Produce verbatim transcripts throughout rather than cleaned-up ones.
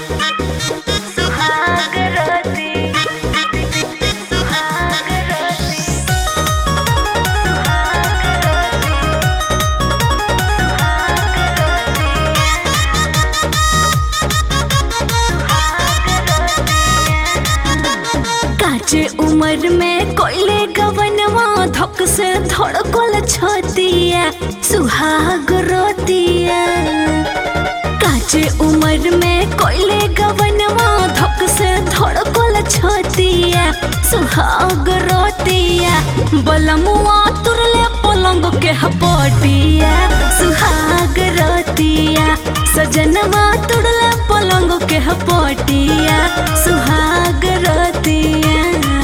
सुहाग राती सुहाग राती सुहाग राती काचे उम्र में कोयले गवनवा धक से धड़कल छतिया सुहाग रोतिया काचे उम्र में कोयले गवनवा धक से धड़कल छतिया सुहाग रोतिया बलमुआ तुरले पलंग के हपटिया सुहाग रोतिया सजनवा तुरले पलंग के हपटिया सुहाग रोतिया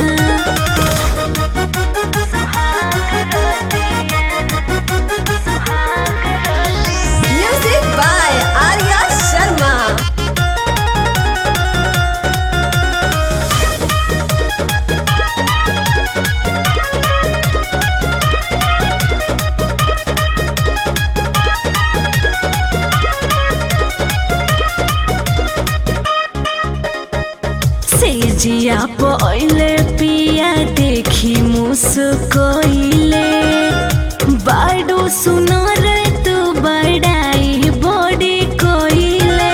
Music by Arya Sharma. सेजिया पहिले पिया देखी मुस्कोइले बाडो सुनर तू बड़ाई बड़ी कोइले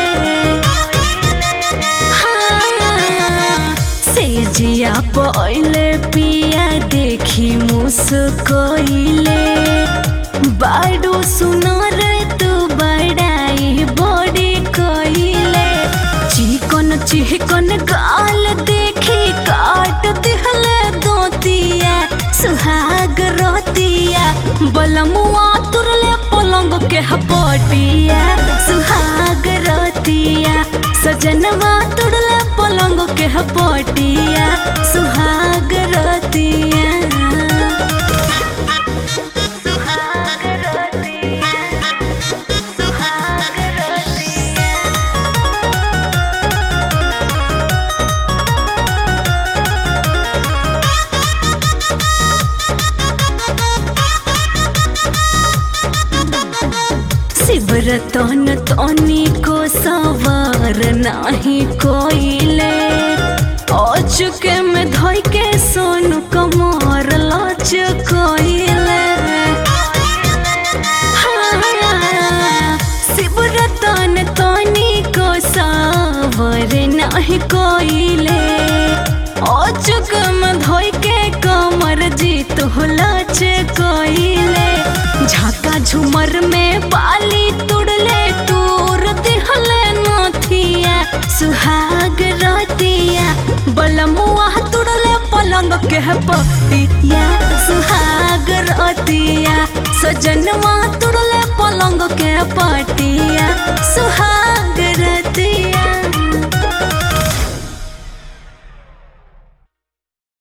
हाँ, सेजिया पहिले पिया देखी मुस्कोइले बाडो सुनर तू बड़ाई बड़ी कोइले चिकन चिकन गाल देखी काट दिहले दोतिया सुहाग रोतिया बलमुआ तुरले पलंग के हपटिया सुहाग रोतिया सजनवा तुरले पलंग के हपटिया सुहाग रोतिया सुहाग रोतिया सुहाग रोतिया शिवरतन तनी को सवार नाही कोइले चुके में धोई के सोनू कमर लच कोइले हाँ, शिवरतन तनी को सवार नाही कोइले चुक में धोई के कमर जीत हो लच कोइले झाका झुमर में बाली तुड़ले तूर दिहले नथिया सुहाग रातिया बलमुआ तुड़ले पलंग के पटिया सुहाग रातिया सजनवा तुड़ले पलंग के पटिया सुहाग रातिया।